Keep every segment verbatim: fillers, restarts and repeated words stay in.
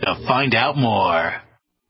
to find out more.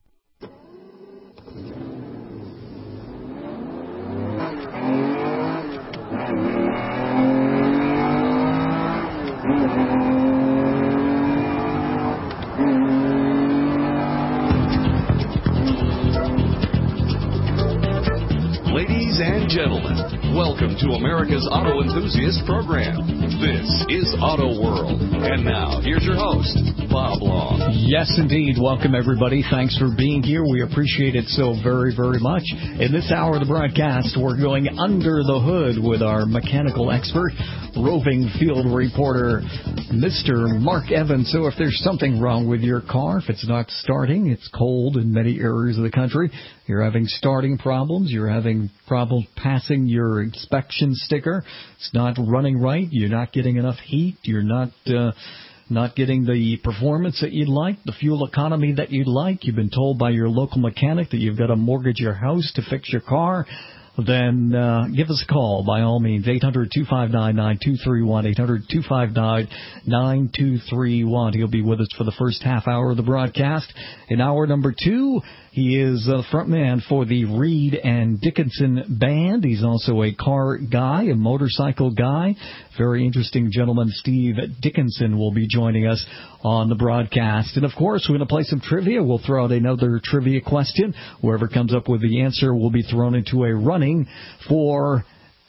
Ladies and gentlemen, welcome to America's Auto Enthusiast Program. This is Auto World. And now, here's your host, Bob Long. Yes, indeed. Welcome, everybody. Thanks for being here. We appreciate it so very, very much. In this hour of the broadcast, we're going under the hood with our mechanical expert, roving field reporter, Mister Mark Evans. So if there's something wrong with your car, if it's not starting, it's cold in many areas of the country, you're having starting problems, you're having problems passing your inspection sticker, it's not running right, you're not getting enough heat, you're not uh, not getting the performance that you'd like, the fuel economy that you'd like, you've been told by your local mechanic that you've got to mortgage your house to fix your car, then uh, give us a call, by all means, eight hundred, two five nine, nine two three one, eight hundred, two five nine, nine two three one. He'll be with us for the first half hour of the broadcast. In hour number two, he is a frontman for the Reed and Dickinson Band. He's also a car guy, a motorcycle guy. Very interesting gentleman, Steve Dickinson, will be joining us on the broadcast. And, of course, we're going to play some trivia. We'll throw out another trivia question. Whoever comes up with the answer will be thrown into a running for,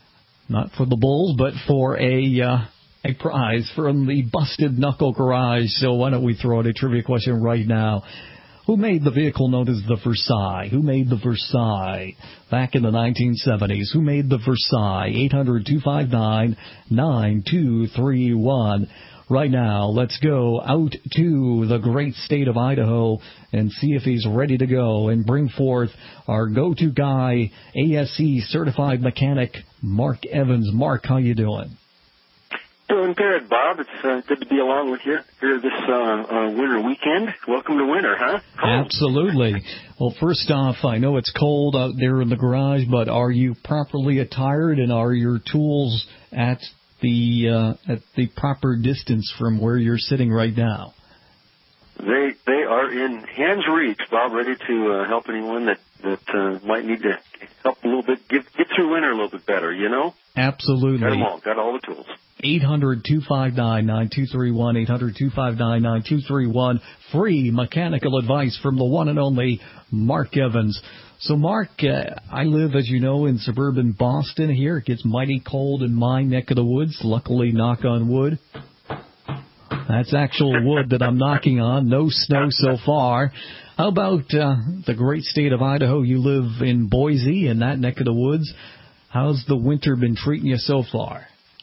not for the Bulls, but for a uh, a prize from the Busted Knuckle Garage. So why don't we throw out a trivia question right now? Who made the vehicle known as the Versailles? Who made the Versailles back in the nineteen seventies? Who made the Versailles? eight hundred, two five nine, nine two three one. Right now, let's go out to the great state of Idaho and see if he's ready to go and bring forth our go-to guy, A S E certified mechanic, Mark Evans. Mark, how you doing? Doing good, Bob. It's uh, good to be along with you here this uh, uh, winter weekend. Welcome to winter, huh? Cold. Absolutely. Well, first off, I know it's cold out there in the garage, but are you properly attired, and are your tools at the uh, at the proper distance from where you're sitting right now? They they are in hand's reach, Bob, ready to uh, help anyone that that uh, might need to help a little bit, get get through winter a little bit better. You know. Absolutely. Got them all. Got all the tools. eight hundred, two five nine, nine two three one, eight hundred, two five nine, nine two three one. Free mechanical advice from the one and only Mark Evans. So, Mark, uh, I live, as you know, in suburban Boston here. It gets mighty cold in my neck of the woods. Luckily, knock on wood, that's actual wood that I'm knocking on. No snow so far. How about uh, the great state of Idaho? You live in Boise, in that neck of the woods. How's the winter been treating you so far?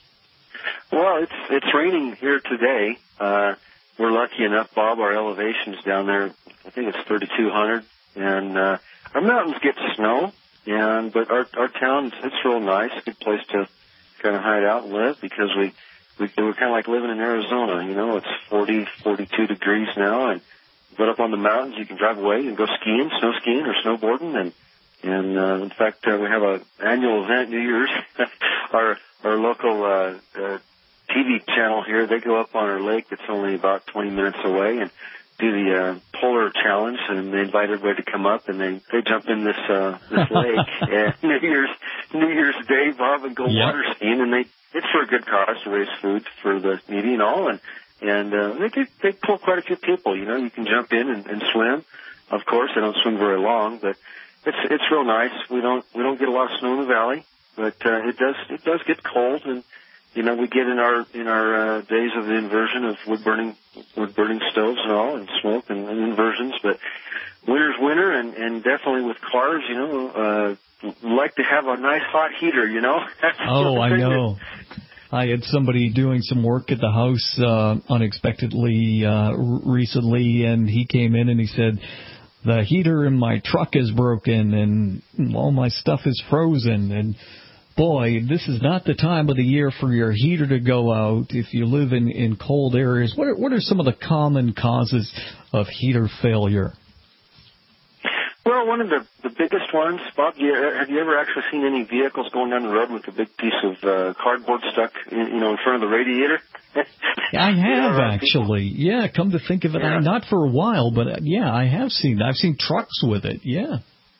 Well, it's it's raining here today. Uh, we're lucky enough, Bob. Our elevation's down there. I think it's thirty-two hundred, and uh, our mountains get snow. And but our our town, it's real nice. Good place to kind of hide out and live because we we we're kind of like living in Arizona. You know, it's forty, forty-two degrees now, and but up on the mountains, you can drive away and go skiing, snow skiing, or snowboarding, and and uh, in fact, uh, we have an annual event, New Year's. our our local uh, uh, T V channel here, they go up on our lake that's only about twenty minutes away and do the uh, polar challenge, and they invite everybody to come up, and they, they jump in this uh, this lake and New Year's New Year's Day, Bob, and go yep. water skiing, and they it's for a good cause to raise food for the needy and all, and and uh, they get, they pull quite a few people. You know, you can jump in and, and swim. Of course, they don't swim very long, but it's it's real nice. We don't we don't get a lot of snow in the valley, but uh, it does it does get cold, and you know we get in our in our uh, days of the inversion of wood burning wood burning stoves and all, and smoke and, and inversions. But winter's winter, and, and definitely with cars, you know, uh, like to have a nice hot heater. You know. That's oh, I know. That, I had somebody doing some work at the house uh, unexpectedly uh, recently, and he came in and he said, the heater in my truck is broken and all my stuff is frozen. And, boy, this is not the time of the year for your heater to go out if you live in, in cold areas. What are, what are some of the common causes of heater failure? Well, one of the, the biggest ones, Bob, you, have you ever actually seen any vehicles going down the road with a big piece of uh, cardboard stuck in, you know, in front of the radiator? I have actually. Yeah, come to think of it, yeah. I, not for a while, but uh, yeah, I have seen. I've seen trucks with it. Yeah.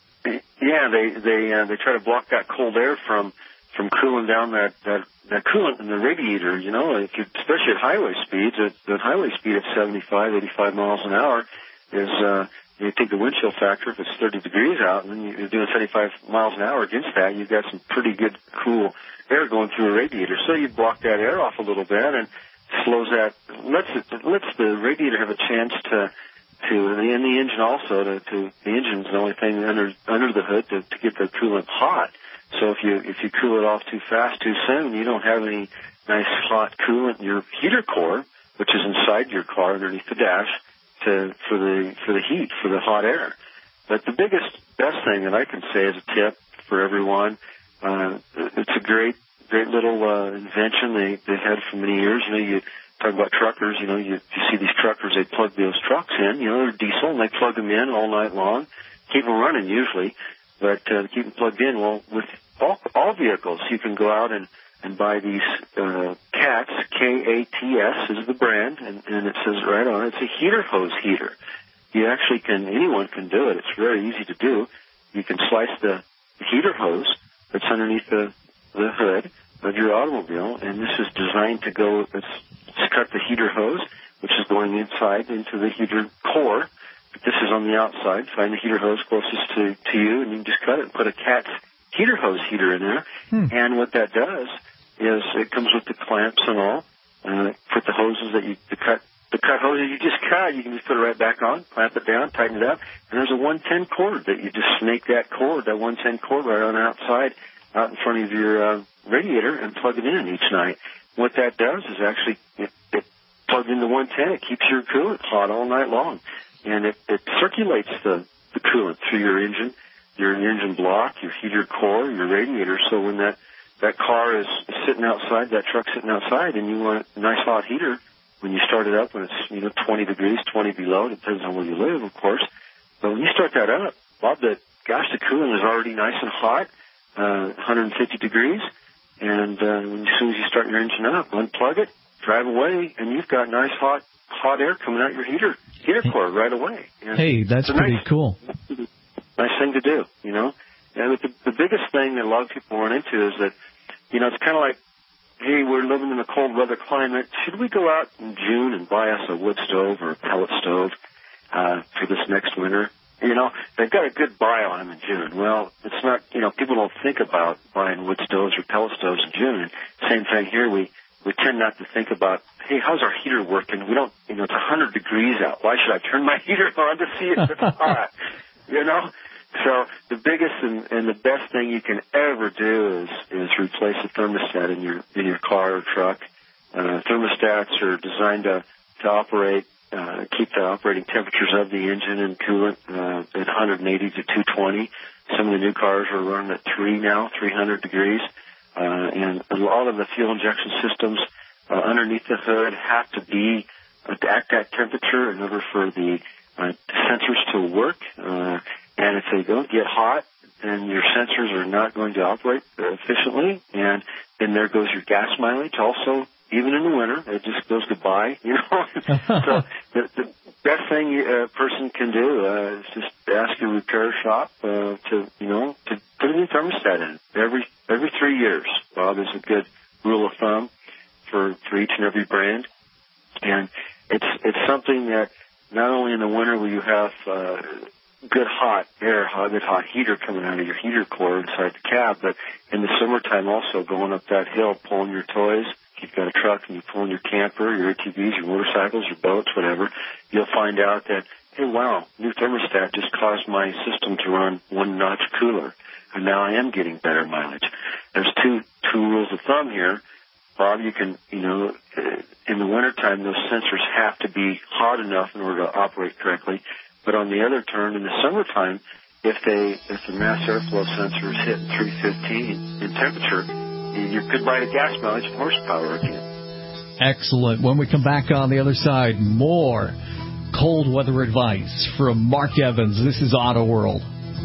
Yeah, they they uh, they try to block that cold air from from cooling down that that, that coolant in the radiator. You know, if you, especially at highway speeds, at, at highway speed at seventy-five, eighty-five miles an hour is. Uh, You take the wind chill factor if it's thirty degrees out, and then you're doing seventy-five miles an hour against that. You've got some pretty good cool air going through a radiator. So you block that air off a little bit and slows that, lets it, lets the radiator have a chance to, to, and the engine also, to, to the engine's the only thing under under the hood to, to get the coolant hot. So if you if you cool it off too fast too soon, you don't have any nice hot coolant in your heater core, which is inside your car underneath the dash. To, for the for the heat, for the hot air. But the biggest, best thing that I can say as a tip for everyone, uh, it's a great, great little uh, invention they they've had for many years. You know, you talk about truckers. You know, you, you see these truckers, they plug those trucks in. You know, they're diesel, and they plug them in all night long, keep them running usually, but uh, keep them plugged in. Well, with all, all vehicles, you can go out and and buy these uh, CATS, K A T S is the brand, and, and it says right on it, it's a heater hose heater. You actually can, anyone can do it. It's very easy to do. You can slice the heater hose that's underneath the, the hood of your automobile, and this is designed to go, it's, it's cut the heater hose, which is going inside into the heater core. This is on the outside. Find the heater hose closest to, to you, and you can just cut it and put a CATS heater hose heater in there. Hmm. And what that does is it comes with the clamps and all. Uh, put the hoses that you the cut the cut hoses you just cut, you can just put it right back on, clamp it down, tighten it up, and there's a one ten cord that you just snake that cord, that one ten cord right on the outside, out in front of your uh, radiator, and plug it in each night. What that does is actually it, it plugs into one ten. It keeps your coolant hot all night long, and it, it circulates the the coolant through your engine, your engine block, your heater core, your radiator. So when that that car is sitting outside, that truck's sitting outside, and you want a nice hot heater when you start it up when it's, you know, twenty degrees, twenty below. It depends on where you live, of course. But when you start that up, Bob, the, gosh, the coolant is already nice and hot, uh, one hundred fifty degrees. And uh, as soon as you start your engine up, unplug it, drive away, and you've got nice hot hot air coming out your heater heater core right away. And hey, that's pretty nice, cool. Nice thing to do, you know. And the, the biggest thing that a lot of people run into is that, you know, it's kind of like, hey, we're living in a cold weather climate. Should we go out in June and buy us a wood stove or a pellet stove uh, for this next winter? You know, they've got a good buy on them in June. Well, it's not, you know, people don't think about buying wood stoves or pellet stoves in June. And same thing here. We, we tend not to think about, hey, how's our heater working? We don't, you know, it's one hundred degrees out. Why should I turn my heater on to see if it's hot? You know? So the biggest and, and the best thing you can ever do is, is replace a thermostat in your in your car or truck. Uh, thermostats are designed to, to operate, uh, keep the operating temperatures of the engine and coolant uh, at one eighty to two twenty. Some of the new cars are running at three now, three hundred degrees. Uh, and a lot of the fuel injection systems uh, underneath the hood have to be at that temperature in order for the uh, sensors to work. Uh, And if they don't get hot, then your sensors are not going to operate efficiently. And then there goes your gas mileage also, even in the winter. It just goes goodbye, you know. So the, the best thing a person can do uh, is just ask your repair shop uh, to, you know, to put a new thermostat in every every three years. Bob, is a good rule of thumb for, for each and every brand. And it's it's something that not only in the winter will you have uh, good hot air, good hot heater coming out of your heater core inside the cab, but in the summertime also going up that hill, pulling your toys. If you've got a truck and you're pulling your camper, your A T Vs, your motorcycles, your boats, whatever, you'll find out that, hey, wow, new thermostat just caused my system to run one notch cooler, and now I am getting better mileage. There's two two rules of thumb here. Bob, you can, you know, in the wintertime, those sensors have to be hot enough in order to operate correctly. But on the other turn, in the summertime, if they if the mass airflow sensor is hitting three fifteen in temperature, you're goodbye to gas mileage and horsepower again. Excellent. When we come back on the other side, more cold weather advice from Mark Evans. This is Auto World.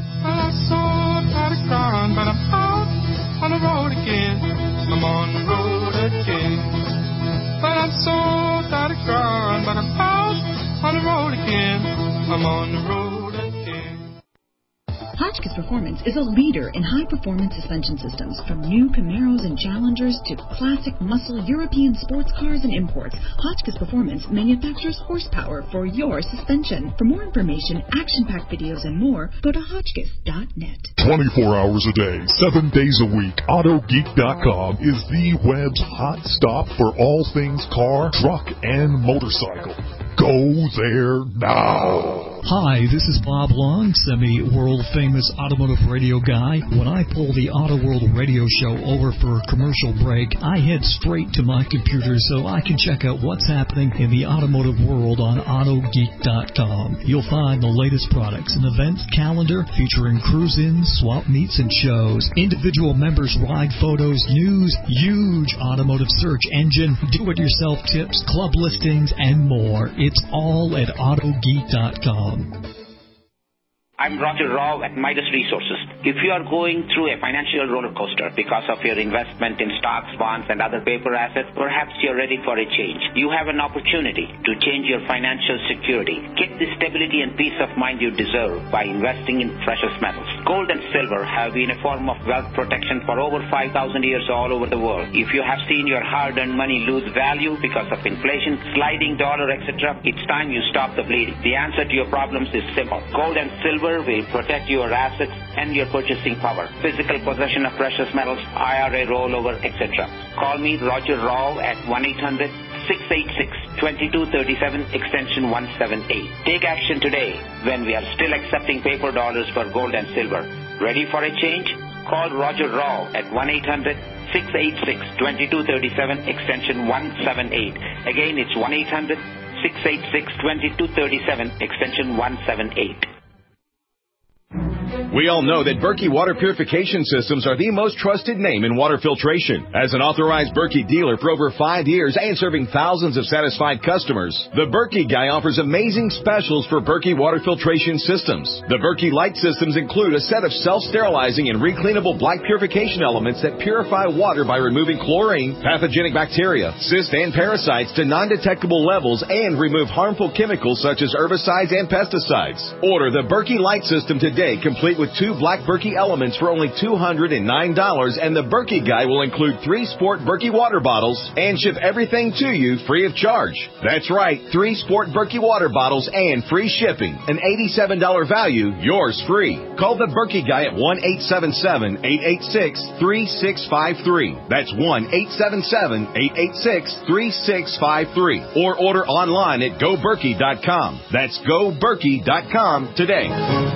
I saw a gone, but I'm out on the road again. I'm on the road again. But I'm so gone, but I'm out on the road again. I'm on the road again. Hotchkiss Performance is a leader in high-performance suspension systems, from new Camaros and Challengers to classic muscle European sports cars and imports. Hotchkiss Performance manufactures horsepower for your suspension. For more information, action-packed videos, and more, go to hotchkiss dot net. twenty-four hours a day, seven days a week, Auto Geek dot com is the web's hot stop for all things car, truck, and motorcycle. Go there now. Hi, this is Bob Long, semi-world-famous automotive radio guy. When I pull the Auto World radio show over for a commercial break, I head straight to my computer so I can check out what's happening in the automotive world on Auto Geek dot com. You'll find the latest products and events calendar featuring cruise-ins, swap meets, and shows, individual members' ride photos, news, huge automotive search engine, do-it-yourself tips, club listings, and more. It's all at Auto Geek dot com. I'm Roger Rao at Midas Resources. If you are going through a financial roller coaster because of your investment in stocks, bonds, and other paper assets, perhaps you're ready for a change. You have an opportunity to change your financial security. Get the stability and peace of mind you deserve by investing in precious metals. Gold and silver have been a form of wealth protection for over five thousand years all over the world. If you have seen your hard-earned money lose value because of inflation, sliding dollar, et cetera, it's time you stop the bleeding. The answer to your problems is simple. Gold and silver will protect your assets and your purchasing power. Physical possession of precious metals, I R A rollover, et cetera. Call me, Roger Rao, at one eight hundred six eight six two two three seven, extension one seven eight. Take action today when we are still accepting paper dollars for gold and silver. Ready for a change? Call Roger Rao at one eight hundred six eight six two two three seven, extension one seven eight. Again, it's one eight hundred six eight six two two three seven, extension one seven eight. We all know that Berkey Water Purification Systems are the most trusted name in water filtration. As an authorized Berkey dealer for over five years and serving thousands of satisfied customers, the Berkey Guy offers amazing specials for Berkey Water Filtration Systems. The Berkey Light Systems include a set of self-sterilizing and recleanable black purification elements that purify water by removing chlorine, pathogenic bacteria, cysts, and parasites to non-detectable levels and remove harmful chemicals such as herbicides and pesticides. Order the Berkey Light System today, complete with two black Berkey elements for only two hundred nine dollars, and the Berkey Guy will include three Sport Berkey water bottles and ship everything to you free of charge. That's right, three Sport Berkey water bottles and free shipping. An eighty-seven dollars value, yours free. Call the Berkey Guy at one eight seven seven, eight eight six, three six five three. That's one eight seven seven, eight eight six, three six five three. Or order online at go berkey dot com. That's go berkey dot com today.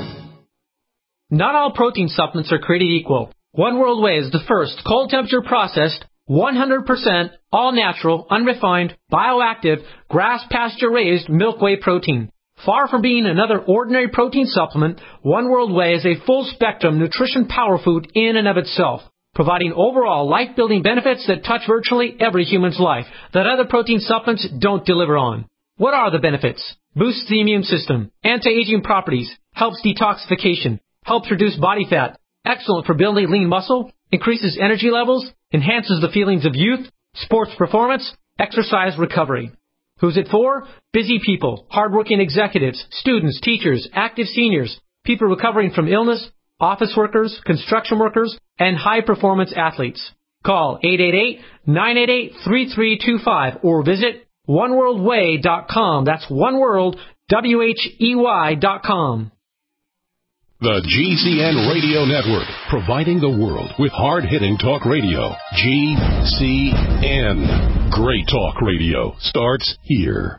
Not all protein supplements are created equal. One World Whey is the first cold temperature processed, one hundred percent all natural, unrefined, bioactive, grass pasture raised milk whey protein. Far from being another ordinary protein supplement, One World Whey is a full spectrum nutrition power food in and of itself, providing overall life building benefits that touch virtually every human's life that other protein supplements don't deliver on. What are the benefits? Boosts the immune system, anti-aging properties, helps detoxification, helps reduce body fat, excellent for building lean muscle, increases energy levels, enhances the feelings of youth, sports performance, exercise recovery. Who's it for? Busy people, hardworking executives, students, teachers, active seniors, people recovering from illness, office workers, construction workers, and high-performance athletes. Call eight eight eight, nine eight eight, three three two five or visit one world whey dot com. That's oneworld, W H E Y dot com. The G C N Radio Network, providing the world with hard-hitting talk radio. G C N. Great talk radio starts here.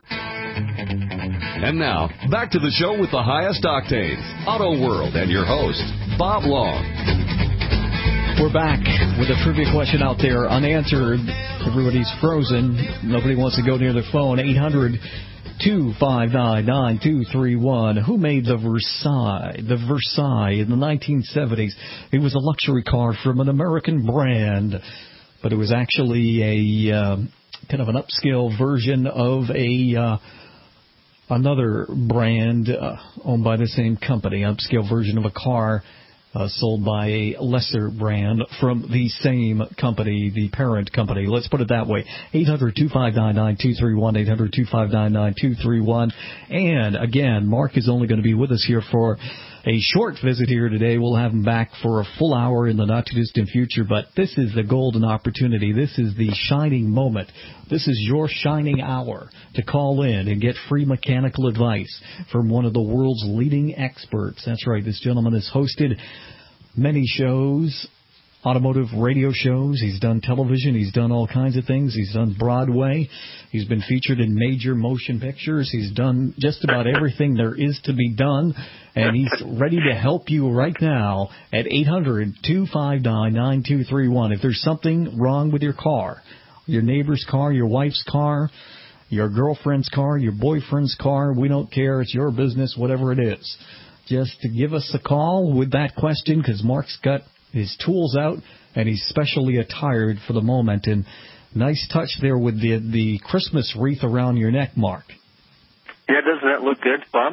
And now, back to the show with the highest octanes, Auto World, and your host, Bob Long. We're back with a trivia question out there unanswered. Everybody's frozen. Nobody wants to go near their phone. eight hundred, two five nine, nine two three one. Who made the Versailles? The Versailles in the nineteen seventies. It was a luxury car from an American brand, but it was actually a uh, kind of an upscale version of a uh, another brand uh, owned by the same company, upscale version of a car uh, sold by a lesser brand from the same company, the parent company. Let's put it that way. eight hundred, two five nine, nine two three one, eight hundred, two five nine, nine two three one. And, again, Mark is only going to be with us here for a short visit here today. We'll have him back for a full hour in the not-too-distant future, but this is the golden opportunity. This is the shining moment. This is your shining hour to call in and get free mechanical advice from one of the world's leading experts. That's right, this gentleman has hosted many shows, automotive radio shows. He's done television. He's done all kinds of things. He's done Broadway. He's been featured in major motion pictures. He's done just about everything there is to be done, and he's ready to help you right now at eight hundred, two five nine, nine two three one. If there's something wrong with your car, your neighbor's car, your wife's car, your girlfriend's car, your boyfriend's car, we don't care. It's your business, whatever it is. Just to give us a call with that question, because Mark's got his tools out, and he's specially attired for the moment. And nice touch there with the the Christmas wreath around your neck, Mark. Yeah, doesn't that look good, Bob?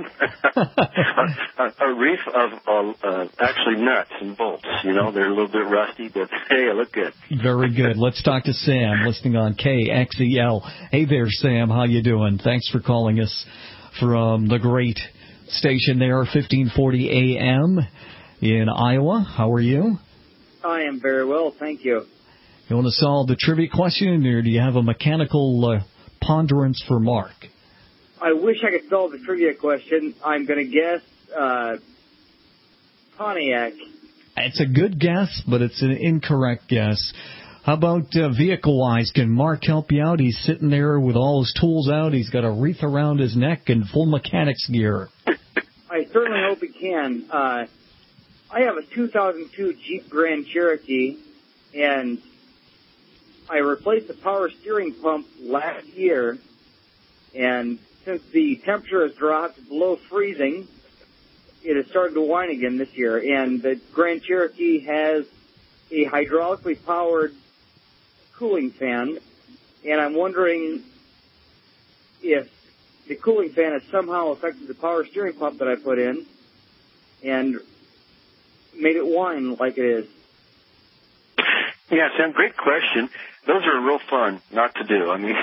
a, a, a wreath of uh, uh, actually nuts and bolts. You know, they're a little bit rusty, but hey, I look good. Very good. Let's talk to Sam, listening on K X E L. Hey there, Sam. How you doing? Thanks for calling us from the great station there, fifteen forty A M in Iowa. How are you? I am very well, thank you. You want to solve the trivia question, or do you have a mechanical uh, ponderance for Mark? I wish I could solve the trivia question. I'm going to guess uh, Pontiac. It's a good guess, but it's an incorrect guess. How about uh, vehicle-wise? Can Mark help you out? He's sitting there with all his tools out. He's got a wreath around his neck and full mechanics gear. I certainly hope he can. Uh, I have a two thousand two Jeep Grand Cherokee, and I replaced the power steering pump last year, and since the temperature has dropped below freezing, it has started to whine again this year. And the Grand Cherokee has a hydraulically powered cooling fan, and I'm wondering if the cooling fan has somehow affected the power steering pump that I put in and made it whine like it is. Yeah, Sam, great question. Those are real fun not to do. I mean,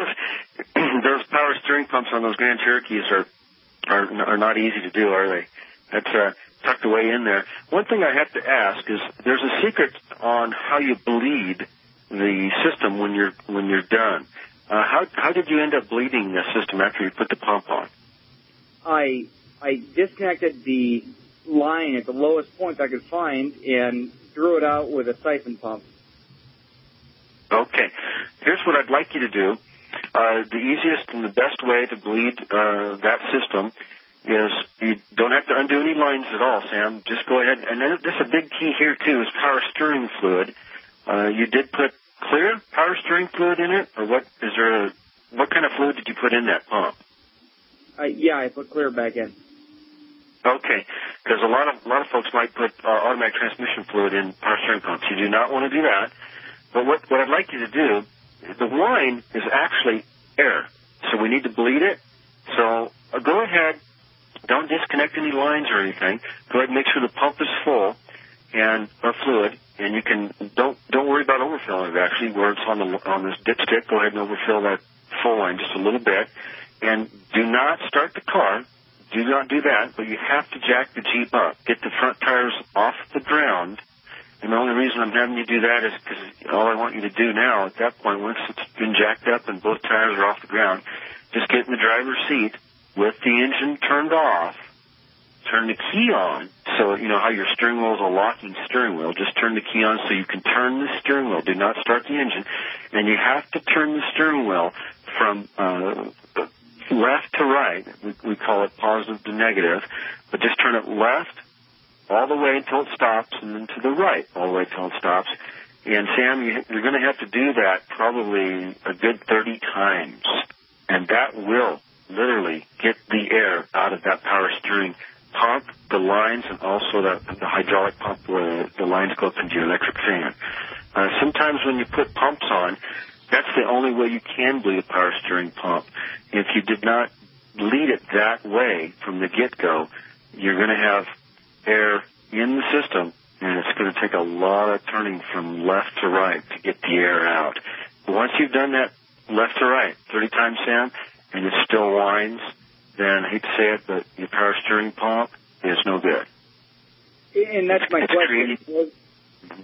those power steering pumps on those Grand Cherokees are, are are not easy to do, are they? That's uh, tucked away in there. One thing I have to ask is there's a secret on how you bleed the system when you're when you're done. Uh, how how did you end up bleeding the system after you put the pump on? I I disconnected the line at the lowest point I could find and threw it out with a siphon pump. Okay. Here's what I'd like you to do. Uh, the easiest and the best way to bleed uh, that system is you don't have to undo any lines at all, Sam. Just go ahead. And then this is a big key here, too, is power steering fluid. Uh, you did put clear power steering fluid in it? Or what is there a, what kind of fluid did you put in that pump? Uh, yeah, I put clear back in. Okay, because a lot of a lot of folks might put uh, automatic transmission fluid in power steering pumps. You do not want to do that. But what, what I'd like you to do, the whine is actually air, so we need to bleed it. So uh, go ahead, don't disconnect any lines or anything. Go ahead and make sure the pump is full and or fluid, and you can don't don't worry about overfilling it. Actually, where it's on the on this dipstick, go ahead and overfill that full line just a little bit, and do not start the car. Do not do that, but you have to jack the Jeep up. Get the front tires off the ground. And the only reason I'm having you do that is because all I want you to do now at that point, once it's been jacked up and both tires are off the ground, just get in the driver's seat with the engine turned off, turn the key on. So, you know how your steering wheel is a locking steering wheel. Just turn the key on so you can turn the steering wheel. Do not start the engine. And you have to turn the steering wheel from uh, left to right. We, we call it positive to negative. But just turn it left all the way until it stops, and then to the right all the way until it stops. And, Sam, you, you're going to have to do that probably a good thirty times. And that will literally get the air out of that power steering pump, the lines, and also the, the hydraulic pump where the lines go up into your electric fan. Uh, sometimes when you put pumps on, that's the only way you can bleed a power steering pump. If you did not bleed it that way from the get-go, you're going to have air in the system, and it's going to take a lot of turning from left to right to get the air out. But once you've done that left to right thirty times, Sam, and it still whines, then I hate to say it, but your power steering pump is no good. And that's my it's question. Mm-hmm.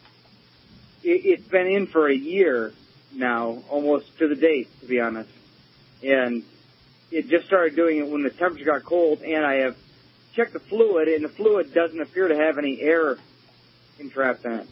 It, it's been in for a year now, almost to the date, to be honest. And it just started doing it when the temperature got cold, and I have checked the fluid, and the fluid doesn't appear to have any air entrapped in it.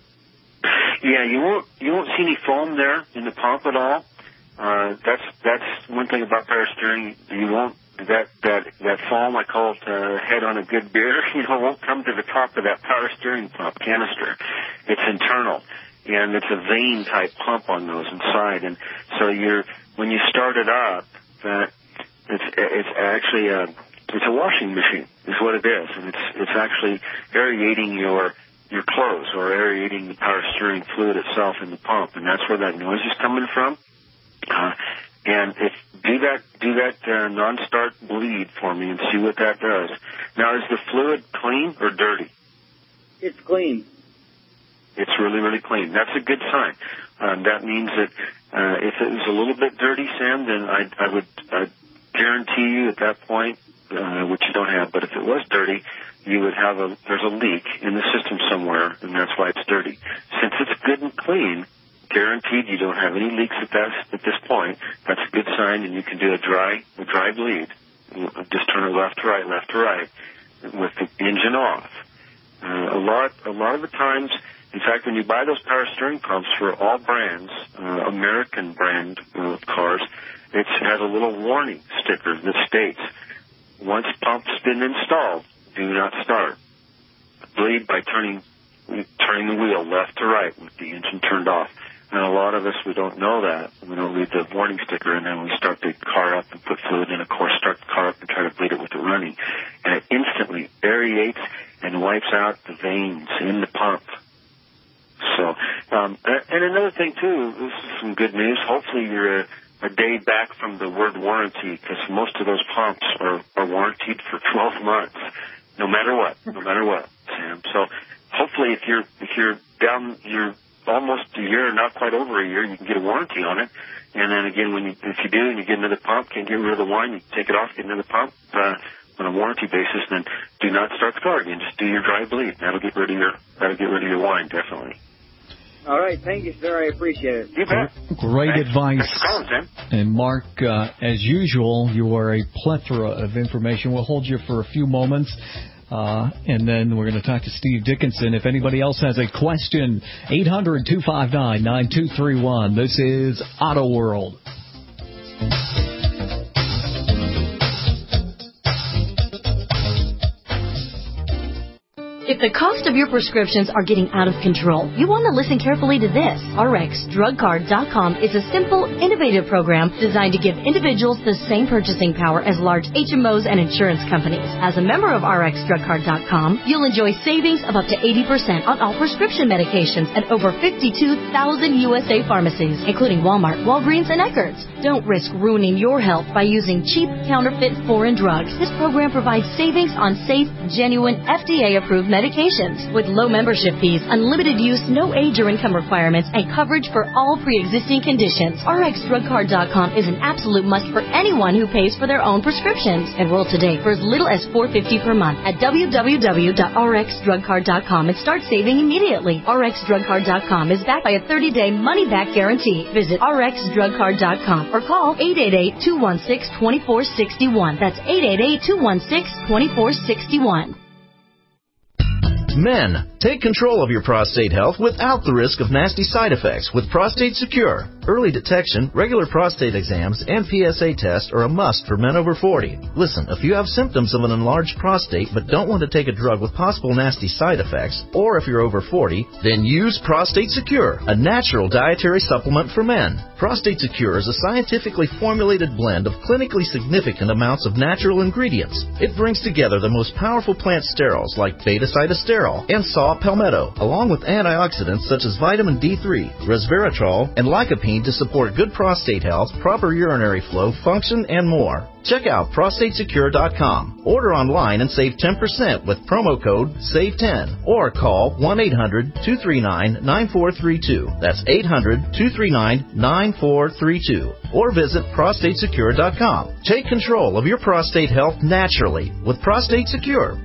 Yeah, you won't you won't see any foam there in the pump at all. Uh, that's that's one thing about power steering. You won't that that that foam, I call it uh, head on a good beer. You know, won't come to the top of that power steering pump canister. It's internal, and it's a vane type pump on those inside. And so you're when you start it up, that it's it's actually a it's a washing machine is what it is, and it's it's actually aerating your your clothes or aerating the power steering fluid itself in the pump, and that's where that noise is coming from. Uh, and if do that do that uh, non-start bleed for me and see what that does. Now, is the fluid clean or dirty? It's clean. It's really, really clean. That's a good sign. Um, that means that uh, if it was a little bit dirty, Sam, then I, I would I'd guarantee you at that point, uh, which you don't have, but if it was dirty, you would have a, there's a leak in the system somewhere, and that's why it's dirty. Since it's good and clean, guaranteed you don't have any leaks at that, at this point, that's a good sign, and you can do a dry, a dry bleed. Just turn it left to right, left to right, with the engine off. Uh, a lot, a lot of the times, in fact, when you buy those power steering pumps for all brands, uh, American brand uh, cars, it has a little warning sticker that states, once pump's been installed, do not start. Bleed by turning turning the wheel left to right with the engine turned off. And a lot of us, we don't know that. We don't read the warning sticker, and then we start the car up and put fluid in, of course, start the car up and try to bleed it with it running. And it instantly aerates and wipes out the veins in the pump. So, um, and another thing, too, this is some good news. Hopefully you're a, a day back from the word warranty, because most of those pumps are, are warranted for twelve months, no matter what, no matter what, Sam. So hopefully if you're, if you're down, you're almost a year, not quite over a year, you can get a warranty on it. And then again, when you, if you do and you get another pump, can't get rid of the wine, you take it off, get another pump, uh, on a warranty basis, then do not start the car again. Just do your dry bleed. That'll get rid of your, that'll get rid of your wine, definitely. All right, thank you, sir. I appreciate it. You bet. Great Thanks. advice. Thanks for calling, Sam. And Mark, uh, as usual, you are a plethora of information. We'll hold you for a few moments, uh, and then we're going to talk to Steve Dickinson. If anybody else has a question, eight hundred, two five nine, nine two three one. This is Auto World. If the cost of your prescriptions are getting out of control, you want to listen carefully to this. R X Drug Card dot com is a simple, innovative program designed to give individuals the same purchasing power as large H M Os and insurance companies. As a member of R X Drug Card dot com, you'll enjoy savings of up to eighty percent on all prescription medications at over fifty-two thousand U S A pharmacies, including Walmart, Walgreens, and Eckerd's. Don't risk ruining your health by using cheap, counterfeit foreign drugs. This program provides savings on safe, genuine, F D A-approved medications with low membership fees, unlimited use, no age or income requirements, and coverage for all pre-existing conditions. R X Drug Card dot com is an absolute must for anyone who pays for their own prescriptions. Enroll today for as little as four dollars and fifty cents per month at w w w dot r x drug card dot com and start saving immediately. R X Drug Card dot com is backed by a thirty-day money-back guarantee. Visit R X Drug Card dot com or call eight eight eight, two one six, two four six one. That's eight eight eight, two one six, two four six one. Men, take control of your prostate health without the risk of nasty side effects with Prostate Secure. Early detection, regular prostate exams, and P S A tests are a must for men over forty. Listen, if you have symptoms of an enlarged prostate but don't want to take a drug with possible nasty side effects, or if you're over forty, then use Prostate Secure, a natural dietary supplement for men. Prostate Secure is a scientifically formulated blend of clinically significant amounts of natural ingredients. It brings together the most powerful plant sterols like beta-cytosterol, Clairol, and saw palmetto, along with antioxidants such as vitamin D three, resveratrol, and lycopene to support good prostate health, proper urinary flow, function, and more. Check out prostate secure dot com. Order online and save ten percent with promo code save ten or call one eight hundred two three nine nine four three two. That's eight hundred two three nine nine four three two. Or visit prostate secure dot com. Take control of your prostate health naturally with Prostate Secure.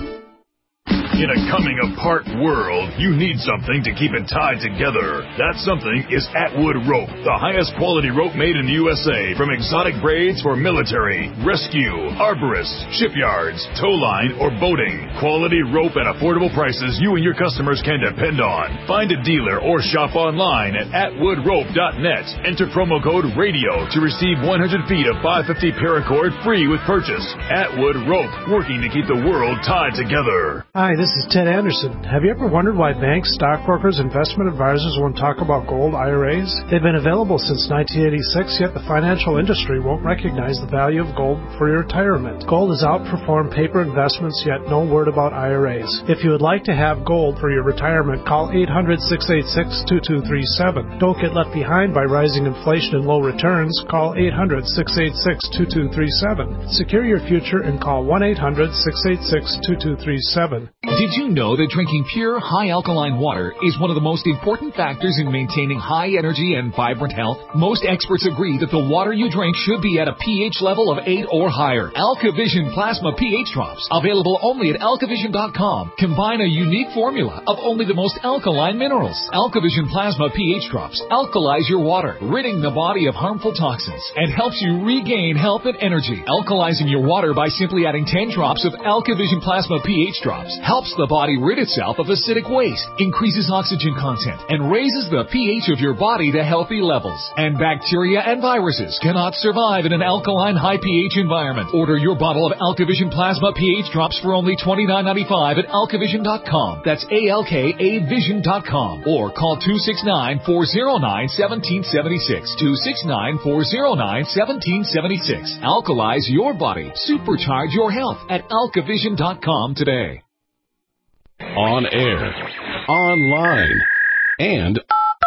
In a coming-apart world, you need something to keep it tied together. That something is Atwood Rope, the highest quality rope made in the U S A, from exotic braids for military, rescue, arborists, shipyards, tow line, or boating. Quality rope at affordable prices you and your customers can depend on. Find a dealer or shop online at atwood rope dot net. Enter promo code RADIO to receive one hundred feet of five fifty paracord free with purchase. Atwood Rope, working to keep the world tied together. Hi, this is Ted Anderson. Have you ever wondered why banks, stockbrokers, investment advisors won't talk about gold I R As? They've been available since nineteen eighty-six, yet the financial industry won't recognize the value of gold for your retirement. Gold has outperformed paper investments, yet no word about I R As. If you would like to have gold for your retirement, call eight hundred, six eight six, two two three seven. Don't get left behind by rising inflation and low returns. Call eight hundred, six eight six, two two three seven. Secure your future and call one eight hundred, six eight six, two two three seven. Did you know that drinking pure, high alkaline water is one of the most important factors in maintaining high energy and vibrant health? Most experts agree that the water you drink should be at a pH level of eight or higher. AlkaVision Plasma pH Drops, available only at alkavision dot com, combine a unique formula of only the most alkaline minerals. AlkaVision Plasma pH Drops alkalize your water, ridding the body of harmful toxins, and helps you regain health and energy. Alkalizing your water by simply adding ten drops of AlkaVision Plasma pH Drops helps the body rid itself of acidic waste, increases oxygen content, and raises the pH of your body to healthy levels. And bacteria and viruses cannot survive in an alkaline high pH environment. Order your bottle of AlkaVision Plasma pH Drops for only twenty-nine ninety-five at alkavision dot com. That's A L K A vision dot com. Or call two six nine, four zero nine, one seven seven six. two six nine, four zero nine, one seven seven six. Alkalize your body. Supercharge your health at alkavision dot com today. On air, online, and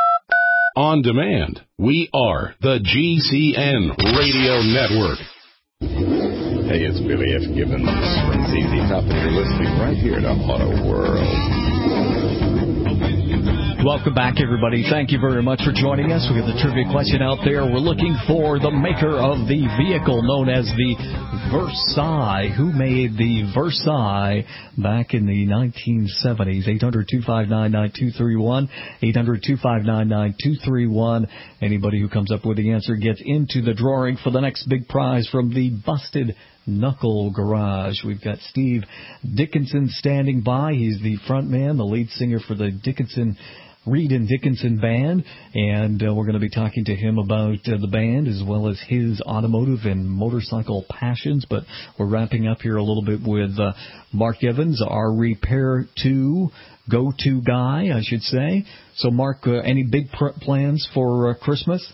on demand. We are the G C N Radio Network. Hey, it's Billy F. Gibbons from Z Z Top, and you're listening right here to Auto World. Welcome back, everybody. Thank you very much for joining us. We have the trivia question out there. We're looking for the maker of the vehicle known as the Versailles. Who made the Versailles back in the nineteen seventies? eight hundred, two five nine, nine two three one. eight hundred, two five nine, nine two three one. Anybody who comes up with the answer gets into the drawing for the next big prize from the Busted Knuckle Garage. We've got Steve Dickinson standing by. He's the front man, the lead singer for the Dickinson Reed and Dickinson Band, and uh, we're going to be talking to him about uh, the band as well as his automotive and motorcycle passions. But we're wrapping up here a little bit with uh, Mark Evans, our Repair to go-to guy, I should say. So, Mark, uh, any big pr- plans for uh, Christmas?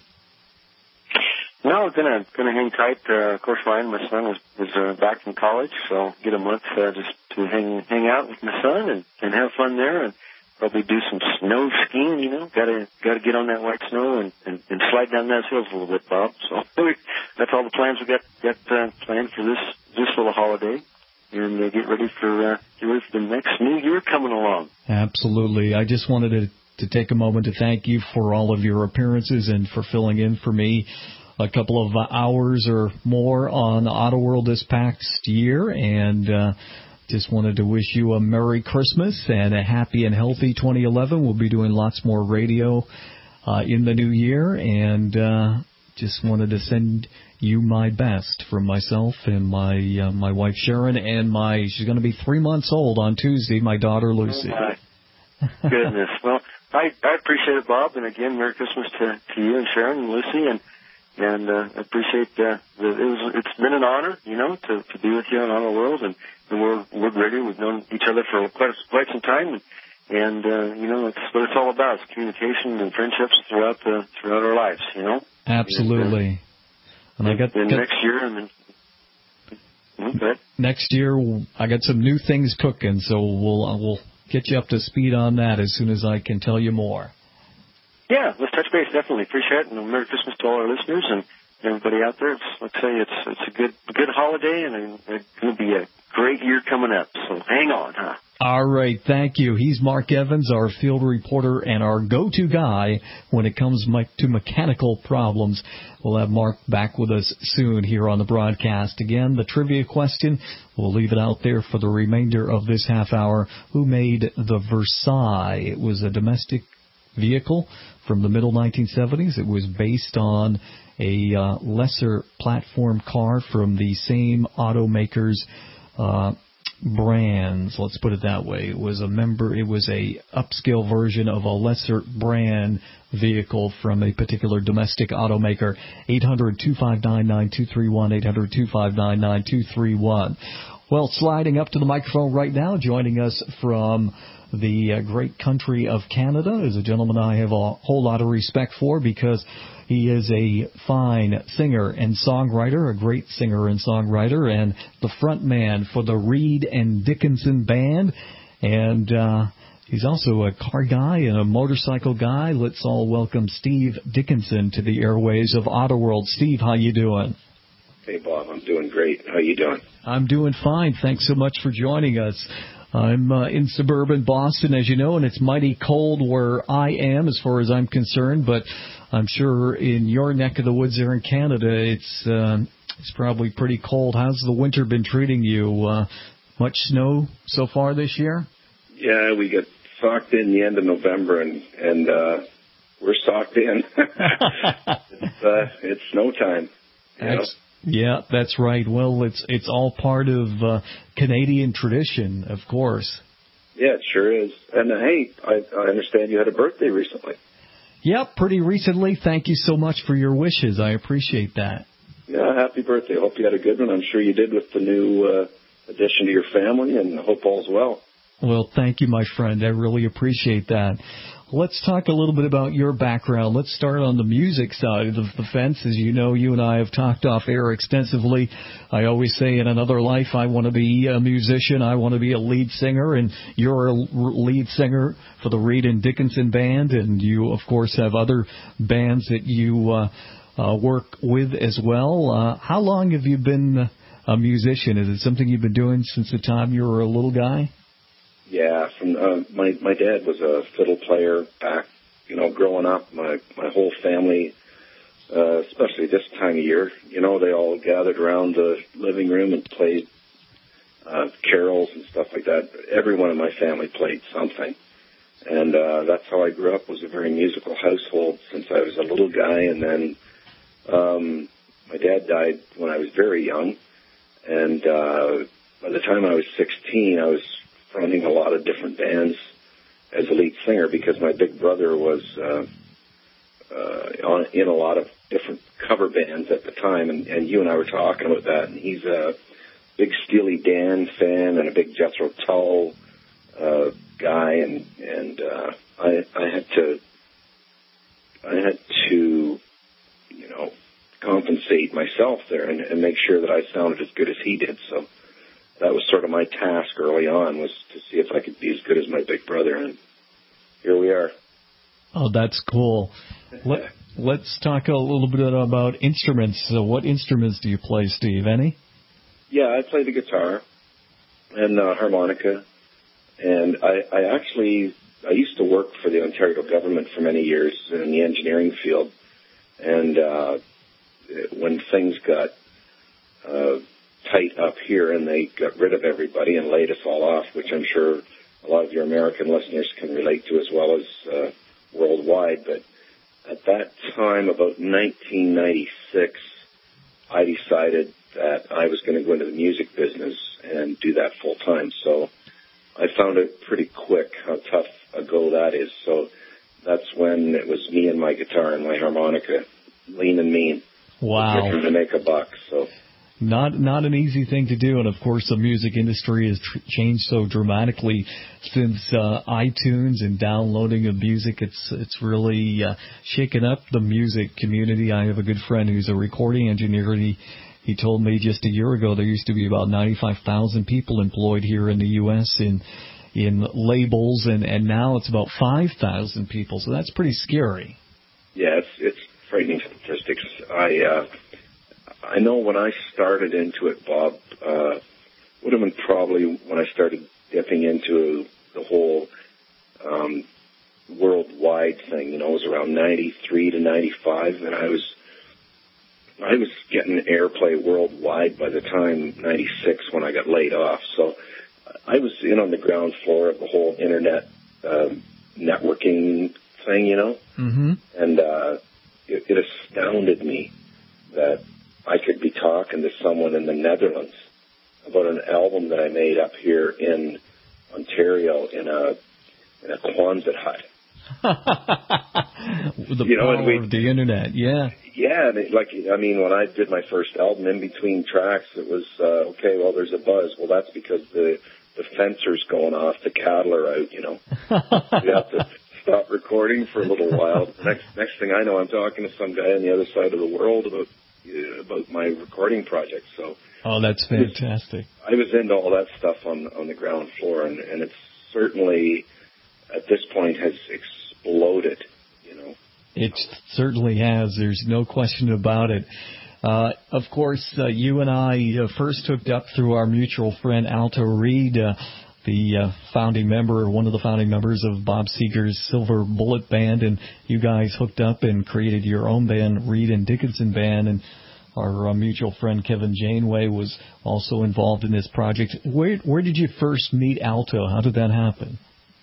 No, gonna gonna hang tight. Uh, of course, Ryan, my son, is, is uh, back in college, so get a month uh, just to hang hang out with my son and, and have fun there, and probably do some snow skiing. You know, gotta gotta get on that white snow and, and, and slide down those hills a little bit, Bob. So that's all the plans we got got uh, planned for this this little holiday, and uh, get ready for uh, get ready for the next new year coming along. Absolutely. I just wanted to to take a moment to thank you for all of your appearances and for filling in for me a couple of hours or more on Auto World this past year, and uh, just wanted to wish you a Merry Christmas and a happy and healthy twenty eleven. We'll be doing lots more radio uh, in the new year, and uh, just wanted to send you my best from myself and my uh, my wife Sharon, and my she's going to be three months old on Tuesday, my daughter Lucy. Oh my goodness. Well, I, I appreciate it, Bob, and again, Merry Christmas to, to you and Sharon and Lucy, and And uh, I appreciate uh, the, it was. It's been an honor, you know, to, to be with you on Auto World and the World World Radio. We've known each other for quite quite some time, and, and uh, you know, it's what it's all about: it's communication and friendships throughout the throughout our lives. You know. Absolutely. And, and I got, and got next year, and then, mm-hmm, go ahead. Next year, I got some new things cooking, so we'll uh, we'll get you up to speed on that as soon as I can tell you more. Yeah, let's touch base. Definitely appreciate it. And Merry Christmas to all our listeners and everybody out there. It's, let's say it's it's a good good holiday, and it's going to be a great year coming up. So hang on, huh? All right, thank you. He's Mark Evans, our field reporter and our go-to guy when it comes to mechanical problems. We'll have Mark back with us soon here on the broadcast. Again, the trivia question, we'll leave it out there for the remainder of this half hour. Who made the Versailles? It was a domestic vehicle from the middle nineteen seventies. It was based on a uh, lesser platform car from the same automaker's uh brands, let's put it that way. It was a member, it was a upscale version of a lesser brand vehicle from a particular domestic automaker. eight hundred, two five nine, nine two three one, eight hundred, two five nine, nine two three one. Well, sliding up to the microphone right now, joining us from the uh, great country of Canada is a gentleman I have a whole lot of respect for because he is a fine singer and songwriter, a great singer and songwriter, and the front man for the Reed and Dickinson Band. And uh, he's also a car guy and a motorcycle guy. Let's all welcome Steve Dickinson to the airways of Auto World. Steve, how you doing? Hey, Bob, I'm doing great. How you doing? I'm doing fine. Thanks so much for joining us. I'm uh, in suburban Boston, as you know, and it's mighty cold where I am as far as I'm concerned, but I'm sure in your neck of the woods there in Canada, it's uh, it's probably pretty cold. How's the winter been treating you? Uh, much snow so far this year? Yeah, we get socked in the end of November, and, and uh, we're socked in. it's, uh, it's snow time. You know? Yeah, that's right. Well, it's it's all part of uh, Canadian tradition, of course. Yeah, it sure is. And uh, hey, I, I understand you had a birthday recently. Yeah, pretty recently. Thank you so much for your wishes. I appreciate that. Yeah, happy birthday. Hope you had a good one. I'm sure you did with the new uh, addition to your family, and I hope all's well. Well, thank you, my friend. I really appreciate that. Let's talk a little bit about your background. Let's start on the music side of the fence. As you know, you and I have talked off air extensively. I always say in another life, I want to be a musician. I want to be a lead singer, and you're a lead singer for the Reed and Dickinson Band, and you, of course, have other bands that you uh, uh, work with as well. Uh, how long have you been a musician? Is it something you've been doing since the time you were a little guy? Yeah, from uh, my my dad was a fiddle player back, you know, growing up. My my whole family, uh, especially this time of year, you know, they all gathered around the living room and played uh, carols and stuff like that. Everyone in my family played something, and uh, that's how I grew up. Was a very musical household since I was a little guy, and then um, my dad died when I was very young, and uh, by the time I was sixteen, I was running a lot of different bands as a lead singer because my big brother was uh, uh, on, in a lot of different cover bands at the time, and, and you and I were talking about that, and he's a big Steely Dan fan and a big Jethro Tull uh, guy, and and uh, I, I had to I had to you know compensate myself there and, and make sure that I sounded as good as he did. So that was sort of my task early on, was to see if I could be as good as my big brother, and here we are. Oh, that's cool. Let, let's talk a little bit about instruments. So what instruments do you play, Steve? Any? Yeah, I play the guitar and uh, harmonica, and I, I actually, I used to work for the Ontario government for many years in the engineering field, and uh, when things got uh, tight up here and they got rid of everybody and laid us all off, which I'm sure a lot of your American listeners can relate to as well as uh, worldwide. But at that time, about nineteen ninety-six, I decided that I was going to go into the music business and do that full time. So I found it pretty quick how tough a go that is. So that's when it was me and my guitar and my harmonica, lean and mean. Wow. Looking to make a buck. So. Not not an easy thing to do, and of course the music industry has tr- changed so dramatically since uh, iTunes and downloading of music. It's it's really uh, shaken up the music community. I have a good friend who's a recording engineer, and he, he told me just a year ago there used to be about ninety-five thousand people employed here in the U S in in labels, and, and now it's about five thousand people. So that's pretty scary. Yeah, it's it's frightening statistics. I uh, I know when I started into it, Bob, uh, would have been probably when I started dipping into the whole um, worldwide thing. You know, it was around ninety-three to ninety-five, and I was I was getting airplay worldwide by the time ninety-six when I got laid off. So I was in on the ground floor of the whole internet uh, networking thing, you know, mm-hmm. and uh, it, it astounded me that I could be talking to someone in the Netherlands about an album that I made up here in Ontario in a in a Quonset hut. The you know, power and we, of the internet, yeah. Yeah, and it, like, I mean, when I did my first album, in between tracks, it was, uh, okay, well, there's a buzz. Well, that's because the, the fencer's going off, the cattle are out, you know. We have to stop recording for a little while. Next next thing I know, I'm talking to some guy on the other side of the world about uh, about my recording project. So, oh, that's fantastic. I was, I was into all that stuff on on the ground floor, and, and it's certainly, at this point, has exploded, you know. It certainly has. There's no question about it. Uh, of course, uh, you and I uh, first hooked up through our mutual friend Alto Reed, uh, the uh, founding member, one of the founding members of Bob Seger's Silver Bullet Band, and you guys hooked up and created your own band, Reed and Dickinson Band, and our uh, mutual friend Kevin Janeway was also involved in this project. Where where did you first meet Alto? How did that happen?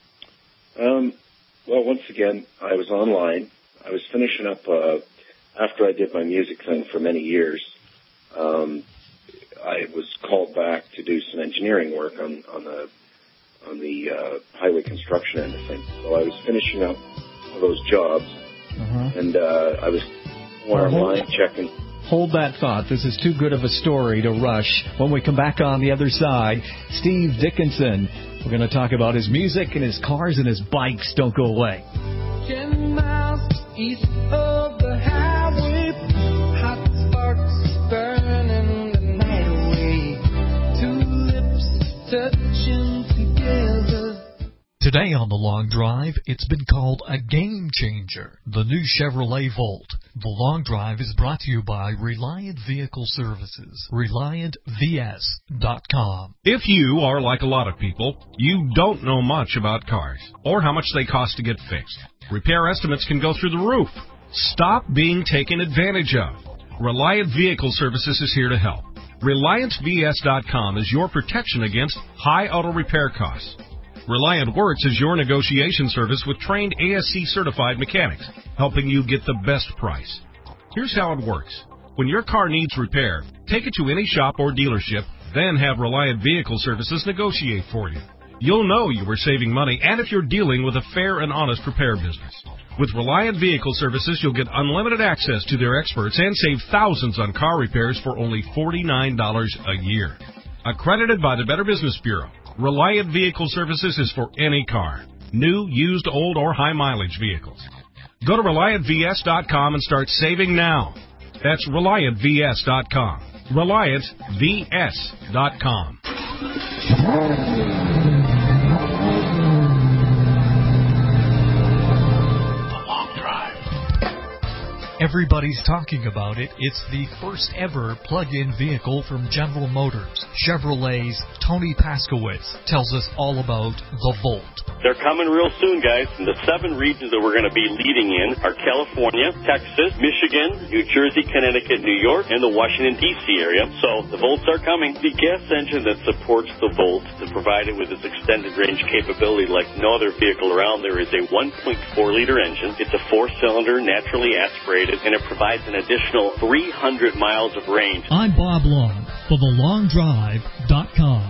Um, well, once again, I was online. I was finishing up, uh, after I did my music thing for many years, um, I was called back to do some engineering work on, on the, on the, uh, highway construction end of things. So I was finishing up those jobs, uh-huh. and, uh, I was online checking. Hold that thought. This is too good of a story to rush. When we come back on the other side, Steve Dickinson. We're going to talk about his music and his cars and his bikes. Don't go away. Ten miles east of the highway, hot sparks burning the night away. Two lips touching together. Today on The Long Drive, it's been called a game changer, the new Chevrolet Volt. The Long Drive is brought to you by Reliant Vehicle Services, Reliant V S dot com. If you are like a lot of people, you don't know much about cars or how much they cost to get fixed. Repair estimates can go through the roof. Stop being taken advantage of. Reliant Vehicle Services is here to help. Reliant V S dot com is your protection against high auto repair costs. Reliant Works is your negotiation service with trained A S C certified mechanics, helping you get the best price. Here's how it works. When your car needs repair, take it to any shop or dealership, then have Reliant Vehicle Services negotiate for you. You'll know you are saving money, and if you're dealing with a fair and honest repair business. With Reliant Vehicle Services, you'll get unlimited access to their experts and save thousands on car repairs for only forty-nine dollars a year. Accredited by the Better Business Bureau, Reliant Vehicle Services is for any car, new, used, old, or high-mileage vehicles. Go to Reliant V S dot com and start saving now. That's Reliant V S dot com. Reliant V S dot com. Everybody's talking about it. It's the first ever plug-in vehicle from General Motors. Chevrolet's Tony Paskowitz tells us all about the Volt. They're coming real soon, guys. And the seven regions that we're going to be leading in are California, Texas, Michigan, New Jersey, Connecticut, New York, and the Washington, D C area. So the Volts are coming. The gas engine that supports the Volt is provided with its extended range capability like no other vehicle around. There is a one point four liter engine. It's a four-cylinder, naturally aspirated, and it provides an additional three hundred miles of range. I'm Bob Long for the long drive dot com.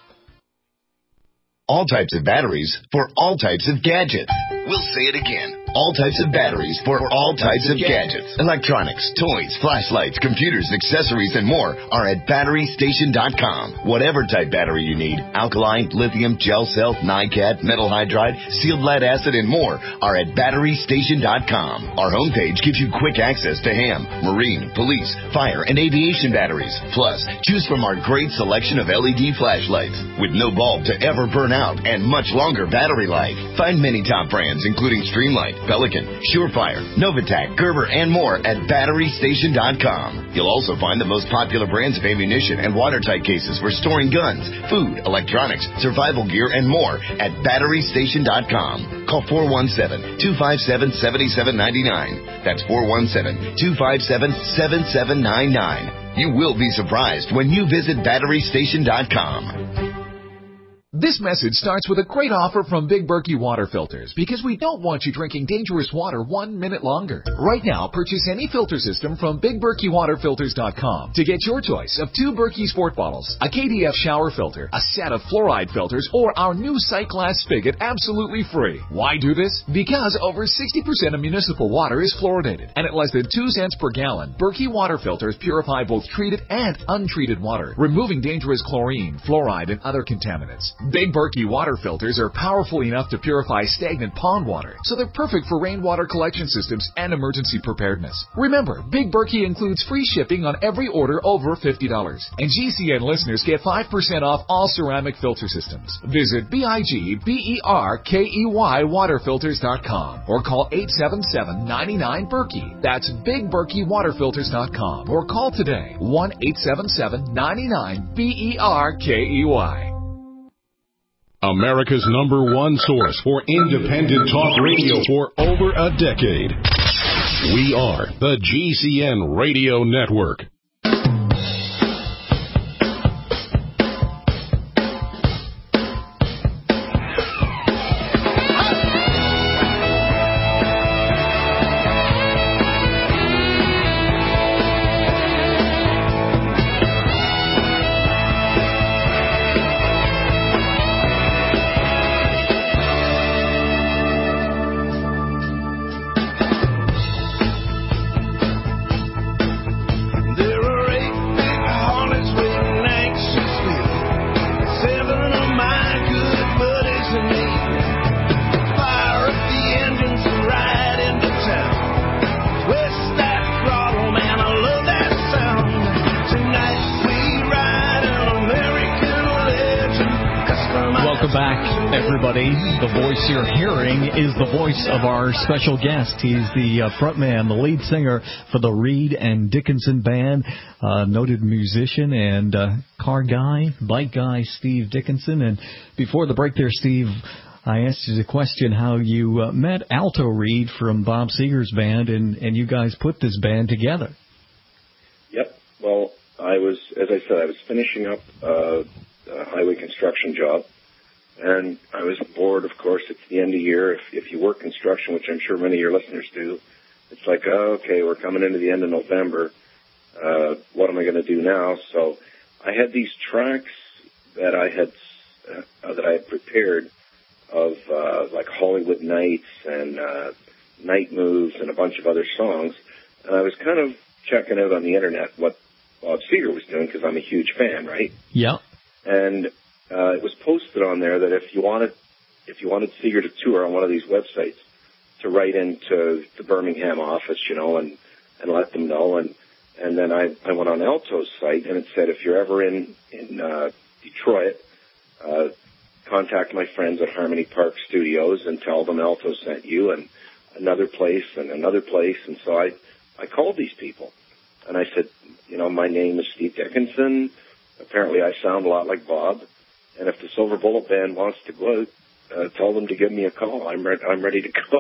All types of batteries for all types of gadgets. We'll say it again. all types of batteries for all types of gadgets. Electronics, toys, flashlights, computers, accessories, and more are at battery station dot com. Whatever type battery you need, alkaline, lithium, gel cell, NiCad, metal hydride, sealed lead acid, and more are at battery station dot com. Our homepage gives you quick access to ham, marine, police, fire, and aviation batteries. Plus, choose from our great selection of L E D flashlights with no bulb to ever burn out and much longer battery life. Find many top brands including Streamlight, Pelican, Surefire, Novatac, Gerber, and more at battery station dot com. You'll also find the most popular brands of ammunition and watertight cases for storing guns, food, electronics, survival gear, and more at battery station dot com. Call four one seven, two five seven, seven seven nine nine. That's four one seven, two five seven, seven seven nine nine. You will be surprised when you visit battery station dot com. This message starts with a great offer from Big Berkey Water Filters because we don't want you drinking dangerous water one minute longer. Right now, purchase any filter system from big berkey water filters dot com to get your choice of two Berkey Sport bottles, a K D F shower filter, a set of fluoride filters, or our new sight glass spigot absolutely free. Why do this? Because over sixty percent of municipal water is fluoridated, and at less than two cents per gallon, Berkey Water Filters purify both treated and untreated water, removing dangerous chlorine, fluoride, and other contaminants. Big Berkey water filters are powerful enough to purify stagnant pond water, so they're perfect for rainwater collection systems and emergency preparedness. Remember, Big Berkey includes free shipping on every order over fifty dollars, and G C N listeners get five percent off all ceramic filter systems. Visit B I G B E R K E Y water filters dot com or call eight seven seven, nine nine, Berkey. That's big berkey water filters dot com or call today one eight seven seven, nine nine, B E R K E Y. America's number one source for independent talk radio for over a decade. We are the G C N Radio Network. The voice you're hearing is the voice of our special guest. He's the uh, frontman, the lead singer for the Reed and Dickinson Band, uh, noted musician and uh, car guy, bike guy, Steve Dickinson. And before the break there, Steve, I asked you the question how you uh, met Alto Reed from Bob Seger's band, and, and you guys put this band together. Yep. Well, I was, as I said, I was finishing up uh, a highway construction job. And I was bored, of course. It's the end of the year. If, if you work construction, which I'm sure many of your listeners do, it's like, oh, okay, we're coming into the end of November. Uh, what am I going to do now? So I had these tracks that I had uh, that I had prepared of uh, like Hollywood Nights and uh, Night Moves and a bunch of other songs. And I was kind of checking out on the internet what Bob Seger was doing because I'm a huge fan, right? Yeah. And Uh, it was posted on there that if you wanted, if you wanted Seger to tour on one of these websites, to write into the Birmingham office, you know, and, and let them know. And, and then I, I went on Alto's site and it said, if you're ever in, in, uh, Detroit, uh, contact my friends at Harmony Park Studios and tell them Alto sent you, and another place and another place. And so I, I called these people and I said, you know, my name is Steve Dickinson. Apparently I sound a lot like Bob. And if the Silver Bullet Band wants to go out, uh, tell them to give me a call. I'm, re- I'm ready to go.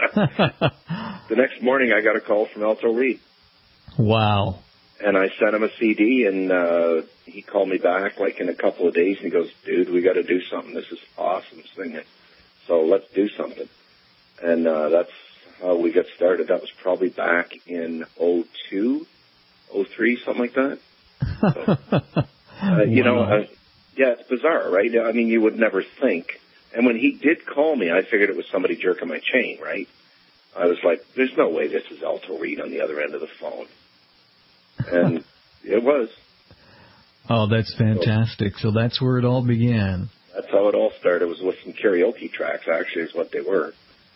The next morning, I got a call from Alto Reed. Wow. And I sent him a C D, and uh, he called me back like in a couple of days, and he goes, dude, we got to do something. This is awesome singing. So let's do something. And uh, that's how we got started. That was probably back in oh two, oh three, something like that. So, uh, you wow. know, uh, yeah, it's bizarre, right? I mean, you would never think. And when he did call me, I figured it was somebody jerking my chain, right? I was like, there's no way this is Alto Reed on the other end of the phone. And it was. Oh, that's fantastic. So that's where it all began. That's how it all started, was with some karaoke tracks, actually, is what they were.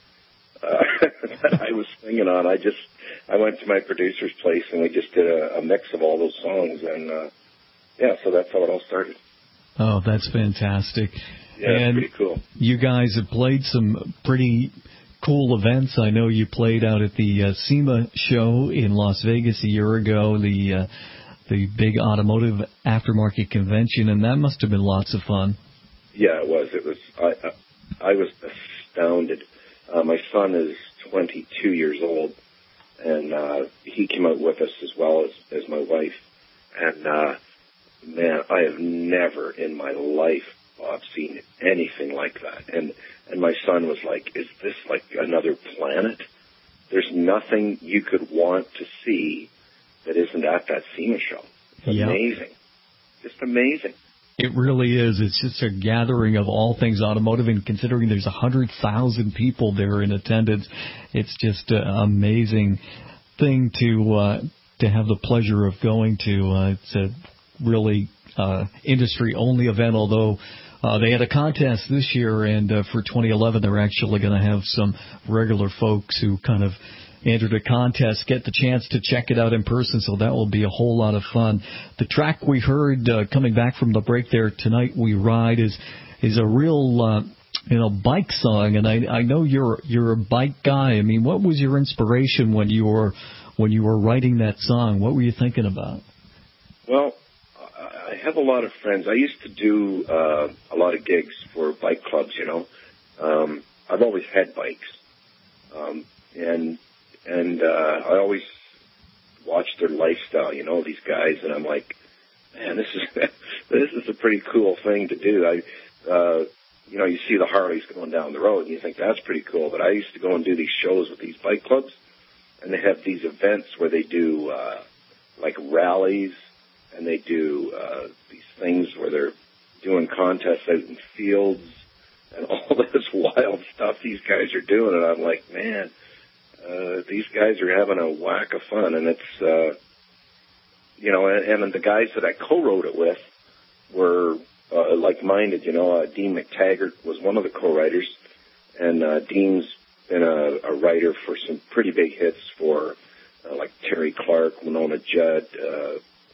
Uh, that I was singing on. I just, I went to my producer's place and we just did a, a mix of all those songs. And, uh, yeah, so that's how it all started. Oh, that's fantastic. Yeah, and pretty cool. You guys have played some pretty cool events. I know you played out at the uh, SEMA show in Las Vegas a year ago, the uh, the big automotive aftermarket convention, and that must have been lots of fun. Yeah, it was. It was. I I, I was astounded. Uh, my son is twenty-two years old, and uh, he came out with us as well as as my wife. And uh, man, I have never in my life, Bob, seen anything like that. And and my son was like, "Is this like another planet? There's nothing you could want to see that isn't at that SEMA show. It's yep. amazing, just amazing." It really is. It's just a gathering of all things automotive, and considering there's one hundred thousand people there in attendance, it's just an amazing thing to uh, to have the pleasure of going to. Uh, it's a really uh, industry-only event, although uh, they had a contest this year, and uh, for twenty eleven they're actually going to have some regular folks who kind of entered a contest, get the chance to check it out in person, so that will be a whole lot of fun. The track we heard uh, coming back from the break there, Tonight We Ride, is is a real uh, you know bike song, and I I know you're you're a bike guy. I mean, what was your inspiration when you were when you were writing that song? What were you thinking about? Well, I have a lot of friends. I used to do uh, a lot of gigs for bike clubs. You know, um, I've always had bikes, um, and And uh, I always watch their lifestyle, you know, these guys, and I'm like, man, this is this is a pretty cool thing to do. I, uh, you know, you see the Harleys going down the road, and you think that's pretty cool. But I used to go and do these shows with these bike clubs, and they have these events where they do uh, like rallies, and they do uh, these things where they're doing contests out in fields, and all this wild stuff these guys are doing, and I'm like, man. Uh, these guys are having a whack of fun, and it's, uh, you know, and, and the guys that I co-wrote it with were uh, like-minded, you know. Uh, Dean McTaggart was one of the co-writers, and uh, Dean's been a, a writer for some pretty big hits for, uh, like Terry Clark, Winona Judd, uh,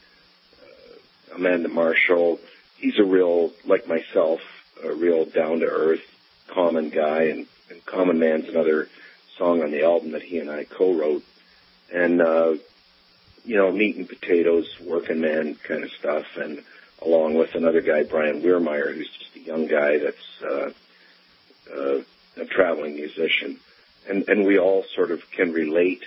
uh, Amanda Marshall. He's a real, like myself, a real down-to-earth, common guy, and, and Common Man's another song on the album that he and I co-wrote, and uh, you know, meat and potatoes, working man kind of stuff, and along with another guy, Brian Weirmeyer, who's just a young guy that's uh, uh, a traveling musician, and and we all sort of can relate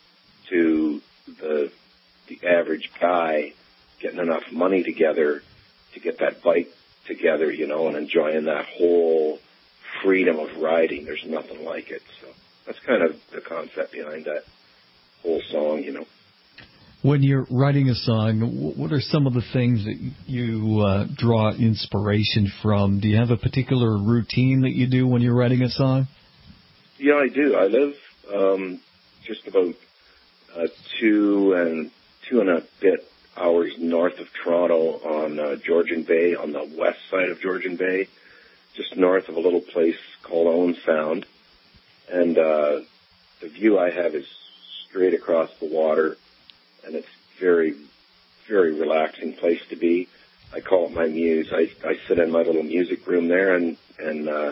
to the the average guy getting enough money together to get that bike together, you know, and enjoying that whole freedom of riding. There's nothing like it, so. That's kind of the concept behind that whole song, you know. When you're writing a song, what are some of the things that you uh, draw inspiration from? Do you have a particular routine that you do when you're writing a song? Yeah, I do. I live um, just about uh, two and two and a bit hours north of Toronto on uh, Georgian Bay, on the west side of Georgian Bay, just north of a little place called Owen Sound. And uh, the view I have is straight across the water, and it's very, very relaxing place to be. I call it my muse. I, I sit in my little music room there, and, and uh,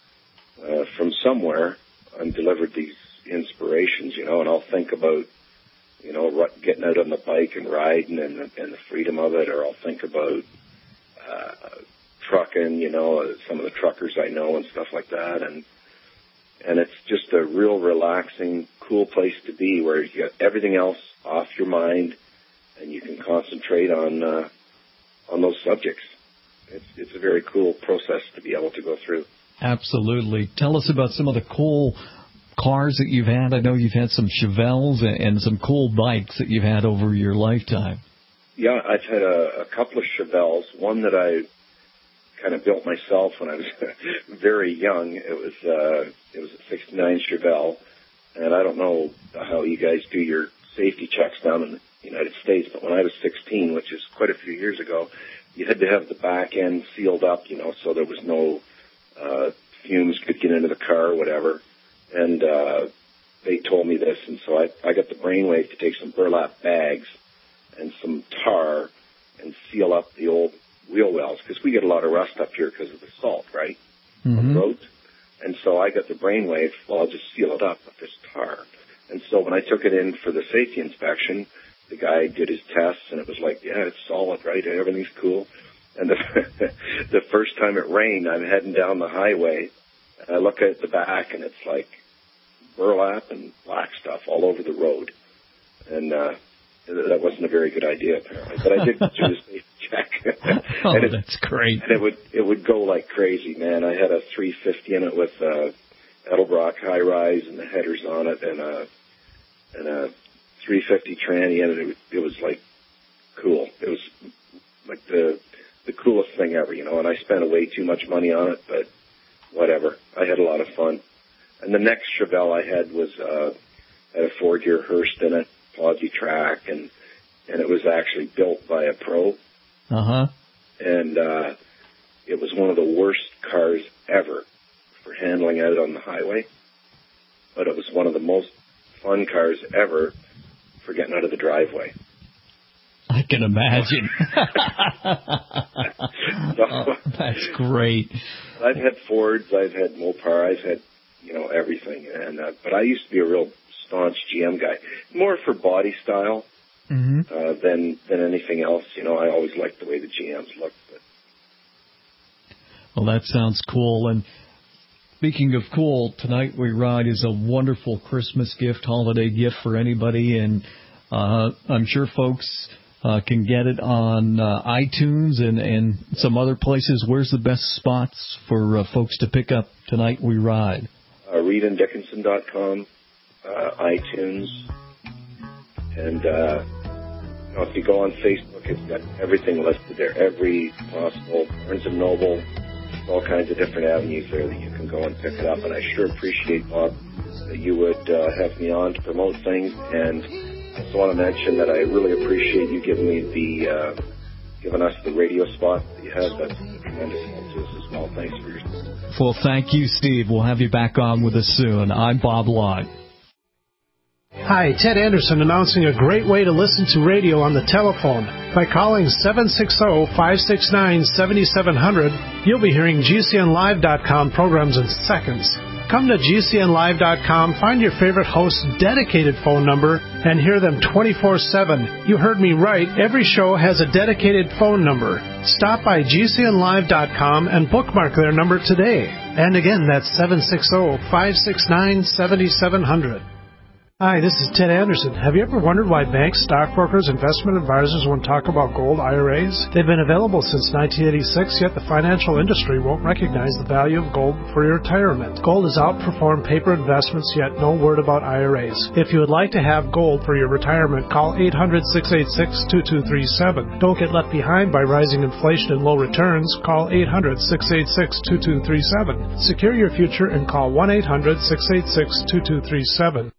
uh, from somewhere I'm delivered these inspirations, you know, and I'll think about, you know, getting out on the bike and riding and, and the freedom of it, or I'll think about uh, trucking, you know, some of the truckers I know and stuff like that, and And it's just a real relaxing, cool place to be where you get everything else off your mind and you can concentrate on uh, on those subjects. It's, it's a very cool process to be able to go through. Absolutely. Tell us about some of the cool cars that you've had. I know you've had some Chevelles and some cool bikes that you've had over your lifetime. Yeah, I've had a, a couple of Chevelles. One that I kind of built myself when I was very young. It was uh, it was a sixty-nine Chevelle, And I don't know how you guys do your safety checks down in the United States, but when I was sixteen, which is quite a few years ago, you had to have the back end sealed up, you know, so there was no uh, fumes could get into the car or whatever. And uh, they told me this, and so I, I got the brainwave to take some burlap bags and some tar and seal up the old wheel wells, because we get a lot of rust up here because of the salt, right, mm-hmm. on the roads. And so I got the brainwave, well, I'll just seal it up with this tar. And so when I took it in for the safety inspection, the guy did his tests, and it was like, yeah, it's solid, right? Everything's cool. And the, the first time it rained, I'm heading down the highway, and I look at the back, and it's like burlap and black stuff all over the road. And uh, that wasn't a very good idea, apparently. But I did do the safety check. Oh, and it, that's great. And it would it would go like crazy, man. I had a three fifty in it with uh, Edelbrock high rise and the headers on it, and a and a three fifty tranny in it. It was, it was like cool. It was like the the coolest thing ever, you know. And I spent way too much money on it, but whatever. I had a lot of fun. And the next Chevelle I had was uh, had a four-gear Hurst in it, Pawsey track, and and it was actually built by a pro. Uh huh. And uh, it was one of the worst cars ever for handling out on the highway, but it was one of the most fun cars ever for getting out of the driveway. I can imagine. So, oh, that's great. I've had Fords, I've had Mopar, I've had, you know, everything. And uh, but I used to be a real staunch G M guy, more for body style mm-hmm. uh, than than anything else. You know, I always liked the way the G Ms looked. But. Well, that sounds cool. And speaking of cool, Tonight We Ride is a wonderful Christmas gift, holiday gift for anybody, and uh, I'm sure folks uh, can get it on uh, iTunes and, and some other places. Where's the best spots for uh, folks to pick up Tonight We Ride? Uh, reed and dickinson dot com, uh, iTunes, and uh, you know, if you go on Facebook, it's got everything listed there, every possible, Barnes and Noble, all kinds of different avenues there that you can go and pick it up. And I sure appreciate, Bob, that you would uh, have me on to promote things. And I just want to mention that I really appreciate you giving me the, uh, giving us the radio spot that you have. That's a tremendous help to us as well. Thanks for your support. Well, thank you, Steve. We'll have you back on with us soon. I'm Bob Lott. Hi, Ted Anderson announcing a great way to listen to radio on the telephone. By calling seven six zero, five six nine, seven seven zero zero, you'll be hearing G C N live dot com programs in seconds. Come to G C N live dot com, find your favorite host's dedicated phone number, and hear them twenty-four seven. You heard me right. Every show has a dedicated phone number. Stop by G C N live dot com and bookmark their number today. And again, that's seven six zero, five six nine, seven seven zero zero. Hi, this is Ted Anderson. Have you ever wondered why banks, stockbrokers, investment advisors won't talk about gold I R As? They've been available since nineteen eighty-six, yet the financial industry won't recognize the value of gold for your retirement. Gold has outperformed paper investments, yet no word about I R As. If you would like to have gold for your retirement, call eight hundred, six eight six, two two three seven. Don't get left behind by rising inflation and low returns. Call eight hundred, six eight six, two two three seven. Secure your future and call one eight hundred, six eight six, two two three seven.